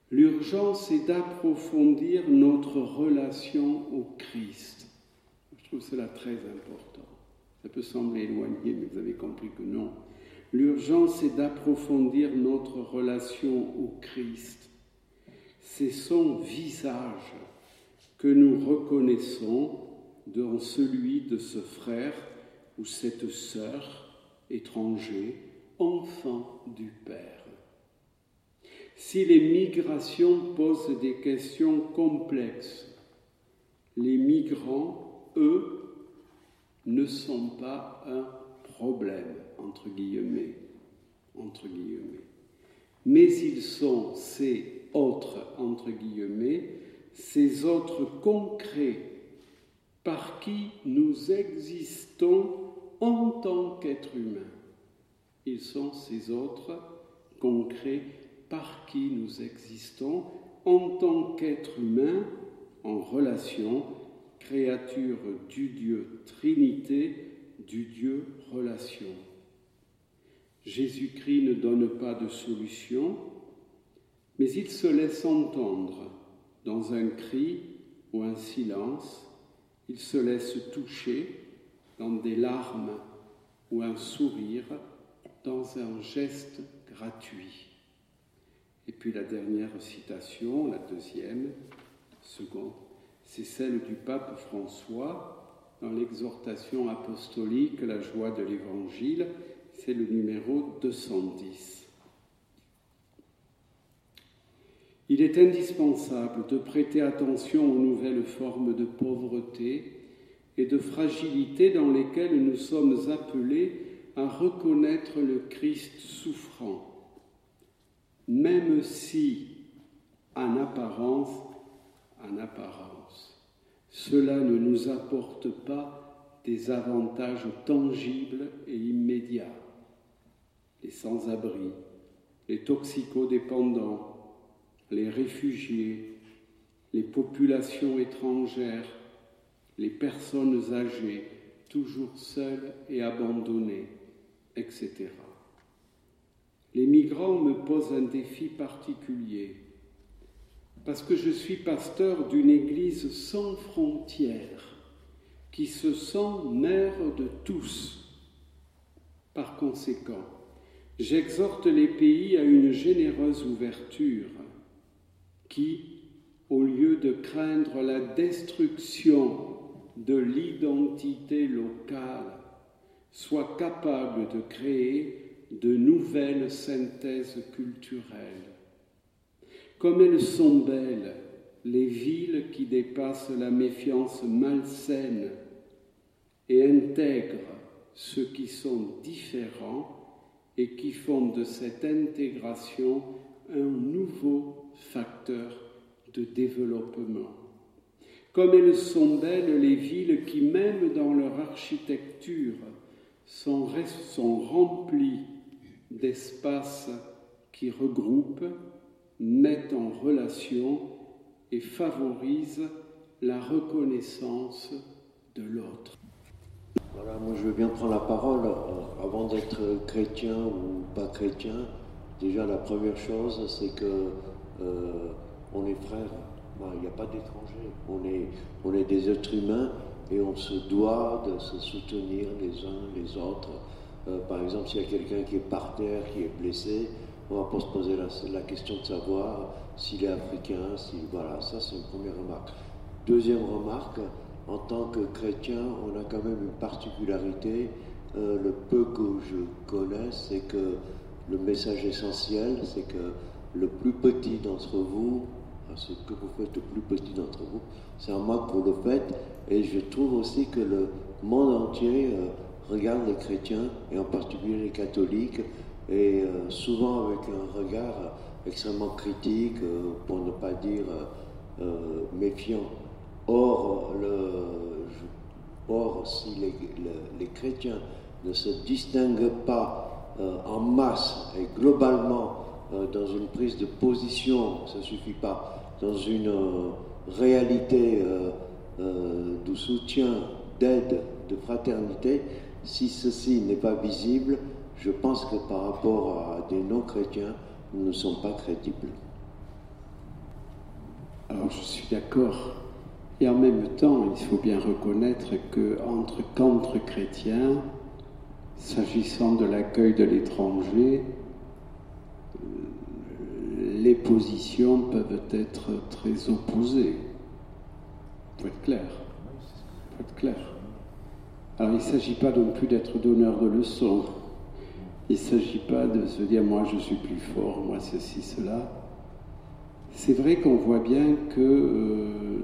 L'urgence est d'approfondir notre relation au Christ. Je trouve cela très important. Ça peut sembler éloigné, mais vous avez compris que non. L'urgence est d'approfondir notre relation au Christ. C'est son visage que nous reconnaissons dans celui de ce frère ou cette sœur étranger, enfant du Père. Si les migrations posent des questions complexes, les migrants, eux, ne sont pas un problème, entre guillemets, entre guillemets. Mais ils sont ces autres, entre guillemets, ces autres concrets par qui nous existons en tant qu'êtres humains. Ils sont ces autres concrets par qui nous existons en tant qu'êtres humains en relation, créature du Dieu Trinité, du Dieu relation. Jésus-Christ ne donne pas de solution, mais il se laisse entendre dans un cri ou un silence, il se laisse toucher dans des larmes ou un sourire, dans un geste gratuit. Et puis la dernière citation, la deuxième, seconde, c'est celle du pape François dans l'exhortation apostolique La joie de l'Évangile, c'est le numéro deux cent dix. Il est indispensable de prêter attention aux nouvelles formes de pauvreté et de fragilité dans lesquelles nous sommes appelés à reconnaître le Christ souffrant, même si, en apparence, en apparence, cela ne nous apporte pas des avantages tangibles et immédiats. Les sans-abri, les toxicodépendants, les réfugiés, les populations étrangères, les personnes âgées, toujours seules et abandonnées, et cetera. Les migrants me posent un défi particulier, parce que je suis pasteur d'une église sans frontières, qui se sent mère de tous. Par conséquent, j'exhorte les pays à une généreuse ouverture, qui, au lieu de craindre la destruction de l'identité locale, soit capable de créer de nouvelles synthèses culturelles. Comme elles sont belles, les villes qui dépassent la méfiance malsaine et intègrent ceux qui sont différents et qui font de cette intégration un nouveau facteur de développement. Comme elles sont belles, les villes qui, même dans leur architecture, sont, sont remplies d'espaces qui regroupent, mettent en relation et favorisent la reconnaissance de l'autre. Voilà, moi je veux bien prendre la parole. Avant d'être chrétien ou pas chrétien, déjà la première chose, c'est que euh, on est frères. Il n'y a pas d'étrangers. On est, on est des êtres humains et on se doit de se soutenir les uns les autres. Euh, par exemple, s'il y a quelqu'un qui est par terre, qui est blessé, on va pas se poser la, la question de savoir s'il est africain, si, voilà, ça c'est une première remarque. Deuxième remarque, en tant que chrétien, on a quand même une particularité, euh, le peu que je connais, c'est que le message essentiel, c'est que le plus petit d'entre vous, ce que vous faites le plus petit d'entre vous, c'est en moi que vous le faites, et je trouve aussi que le monde entier euh, regarde les chrétiens, et en particulier les catholiques, et euh, souvent avec un regard extrêmement critique, euh, pour ne pas dire euh, euh, méfiant. Or, le, je, or si les, le, les chrétiens ne se distinguent pas euh, en masse et globalement euh, dans une prise de position, ça ne suffit pas, dans une euh, réalité euh, euh, de soutien, d'aide, de fraternité, si ceci n'est pas visible, je pense que par rapport à des non-chrétiens, nous ne sommes pas crédibles. Alors je suis d'accord. Et en même temps, il faut bien reconnaître qu'entre qu'entre chrétiens, s'agissant de l'accueil de l'étranger, les positions peuvent être très opposées. Il faut être clair. Il faut être clair. Alors il ne s'agit pas non plus d'être donneur de leçons. Il ne s'agit pas de se dire « moi je suis plus fort, moi ceci, cela ». C'est vrai qu'on voit bien que euh,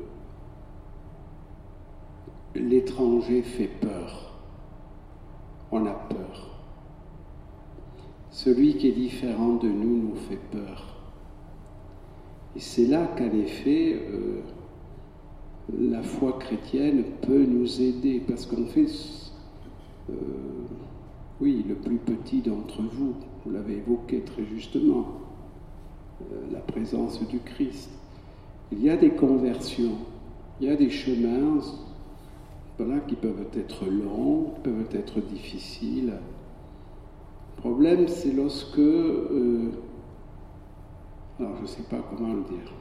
l'étranger fait peur. On a peur. Celui qui est différent de nous nous fait peur. Et c'est là qu'en effet, euh, la foi chrétienne peut nous aider, parce qu'en fait, euh, oui, le plus petit d'entre vous, vous l'avez évoqué très justement, euh, la présence du Christ. Il y a des conversions, il y a des chemins, voilà, qui peuvent être longs, qui peuvent être difficiles. Le problème, c'est lorsque, euh, alors je ne sais pas comment le dire,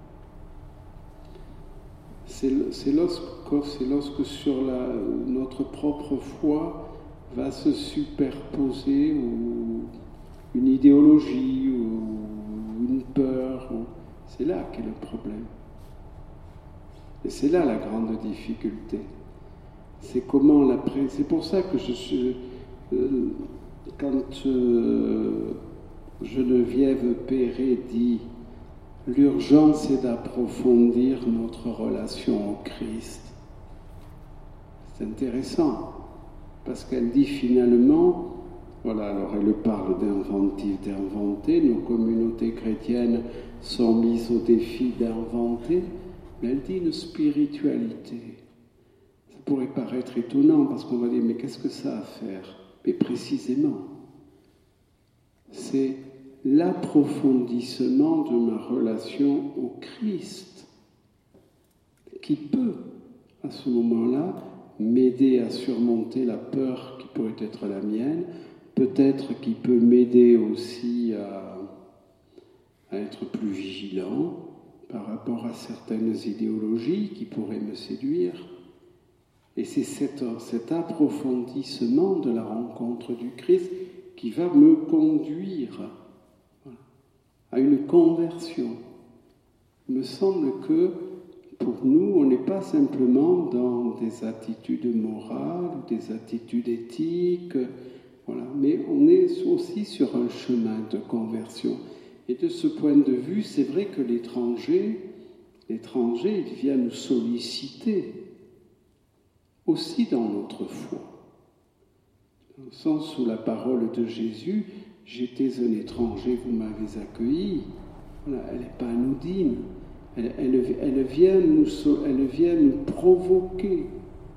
c'est, c'est, lorsque, c'est lorsque sur la, notre propre foi va se superposer ou une idéologie ou une peur, ou, c'est là qu'est le problème. Et c'est là la grande difficulté. C'est comment la pré... C'est pour ça que je suis... Euh, quand euh, Geneviève Perret dit « L'urgence est d'approfondir notre relation au Christ », c'est intéressant, parce qu'elle dit finalement, voilà, alors elle parle d'inventif, d'inventer, nos communautés chrétiennes sont mises au défi d'inventer, mais elle dit une spiritualité. Ça pourrait paraître étonnant, parce qu'on va dire, mais qu'est-ce que ça a à faire ? Mais précisément, c'est l'approfondissement de ma relation au Christ qui peut, à ce moment-là, m'aider à surmonter la peur qui pourrait être la mienne, peut-être qui peut m'aider aussi à, à être plus vigilant par rapport à certaines idéologies qui pourraient me séduire. Et c'est cet, cet approfondissement de la rencontre du Christ qui va me conduire à une conversion. Il me semble que pour nous, on n'est pas simplement dans des attitudes morales ou des attitudes éthiques, voilà, mais on est aussi sur un chemin de conversion. Et de ce point de vue, c'est vrai que l'étranger, l'étranger, il vient nous solliciter aussi dans notre foi. Dans le sens où la parole de Jésus, « J'étais un étranger, vous m'avez accueilli », voilà, elle n'est pas anodine. Elle, elle, elle, vient nous, elle vient nous provoquer.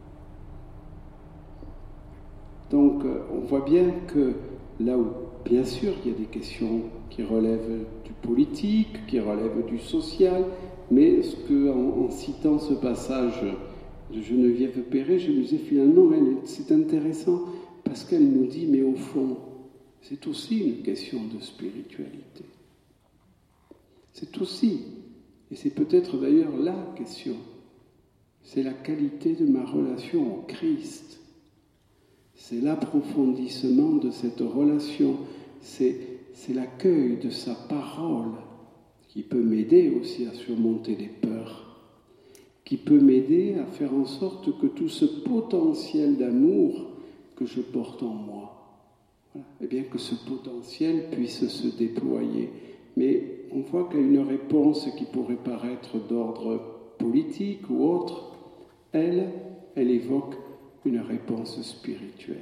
Donc, on voit bien que là où, bien sûr, il y a des questions qui relèvent du politique, qui relèvent du social, mais ce que, en, en citant ce passage de Geneviève Perret, je me disais finalement, elle, c'est intéressant parce qu'elle nous dit, mais au fond, c'est aussi une question de spiritualité. C'est aussi, et c'est peut-être d'ailleurs la question, c'est la qualité de ma relation au Christ. C'est l'approfondissement de cette relation, c'est, c'est l'accueil de sa parole qui peut m'aider aussi à surmonter des peurs, qui peut m'aider à faire en sorte que tout ce potentiel d'amour que je porte en moi, voilà, eh bien que ce potentiel puisse se déployer. Mais on voit qu'il y a une réponse qui pourrait paraître d'ordre politique ou autre, elle, elle évoque une réponse spirituelle.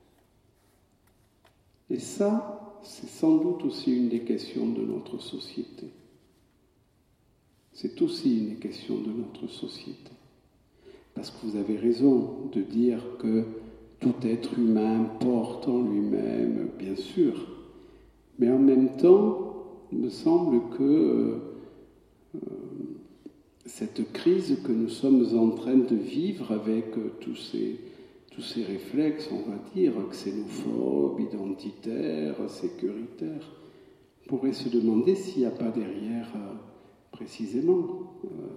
Et ça, c'est sans doute aussi une des questions de notre société. C'est aussi une question de notre société. Parce que vous avez raison de dire que tout être humain porte en lui-même, bien sûr, mais en même temps, il me semble que euh, cette crise que nous sommes en train de vivre avec euh, tous ces, tous ces réflexes, on va dire, xénophobes, identitaires, sécuritaires, on pourrait se demander s'il n'y a pas derrière, euh, précisément, euh,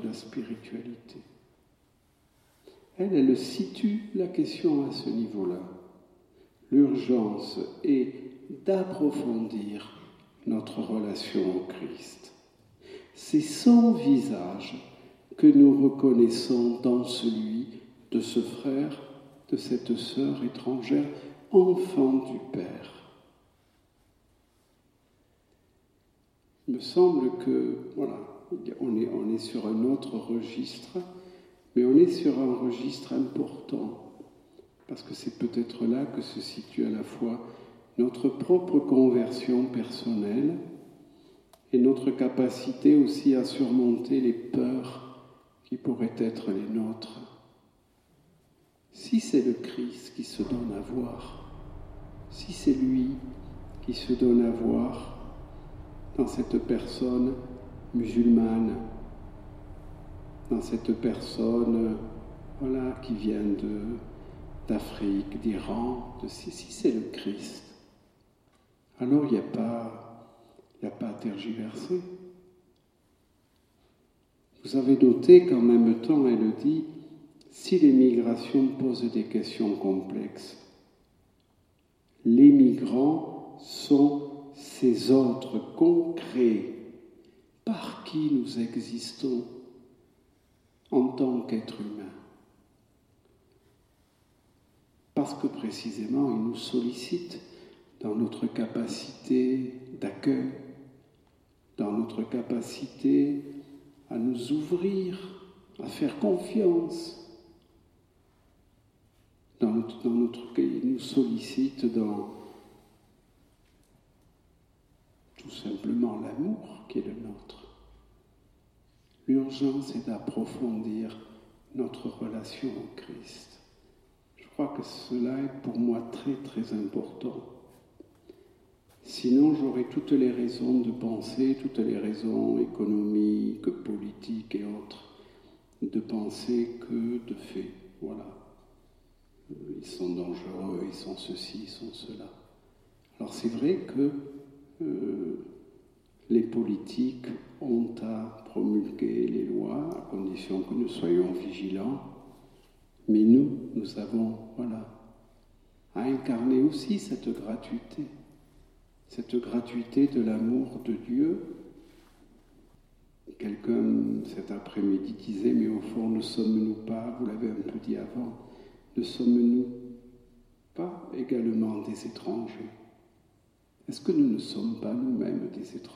la spiritualité. Elle, elle situe la question à ce niveau-là. L'urgence est d'approfondir notre relation au Christ. C'est son visage que nous reconnaissons dans celui de ce frère, de cette sœur étrangère, enfant du Père. Il me semble que, voilà, on est, on est sur un autre registre, mais on est sur un registre important, parce que c'est peut-être là que se situe à la fois notre propre conversion personnelle et notre capacité aussi à surmonter les peurs qui pourraient être les nôtres. Si c'est le Christ qui se donne à voir, si c'est lui qui se donne à voir dans cette personne musulmane, dans cette personne voilà, qui vient de, d'Afrique, d'Iran, de, si, si c'est le Christ, alors il n'y a pas, il n'y a pas à tergiverser. Vous avez noté qu'en même temps, elle dit, si les migrations posent des questions complexes, les migrants sont ces autres concrets par qui nous existons en tant qu'êtres humains. Parce que précisément, ils nous sollicitent dans notre capacité d'accueil, dans notre capacité à nous ouvrir, à faire confiance, dans notre, dans notre ils nous sollicitent dans tout simplement l'amour qui est le nôtre. L'urgence est d'approfondir notre relation au Christ. Je crois que cela est pour moi très très important. Sinon, j'aurais toutes les raisons de penser, toutes les raisons économiques, politiques et autres, de penser que de fait, voilà, ils sont dangereux, ils sont ceci, ils sont cela. Alors c'est vrai que euh, les politiques ont à promulguer les lois à condition que nous soyons vigilants, mais nous, nous avons, voilà, à incarner aussi cette gratuité, cette gratuité de l'amour de Dieu. Quelqu'un cet après-midi disait, mais au fond, ne sommes-nous pas, vous l'avez un peu dit avant, ne sommes-nous pas également des étrangers ? Est-ce que nous ne sommes pas nous-mêmes des étrangers ?